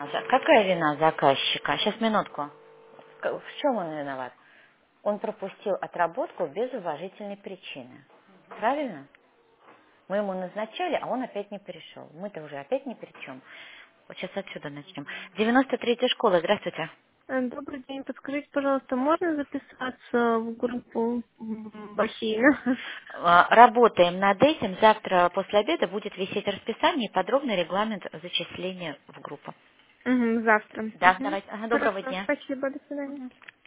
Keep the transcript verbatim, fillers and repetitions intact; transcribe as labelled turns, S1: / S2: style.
S1: За- Какая вина заказчика? Сейчас, минутку. К- В чем он виноват? Он пропустил отработку без уважительной причины. Правильно? Мы ему назначали, а он опять не пришел. Мы-то уже опять ни при чем. Вот сейчас отсюда начнем. девяносто третья школа, здравствуйте.
S2: Э, Добрый день. Подскажите, пожалуйста, можно записаться в группу м, бассейна?
S1: А, Работаем над этим. Завтра после обеда будет висеть расписание и подробный регламент зачисления в группу.
S2: Мгм, завтра.
S1: Да,
S2: Мгм.
S1: давайте. Ага, доброго
S2: Хорошо,
S1: дня.
S2: спасибо, до свидания.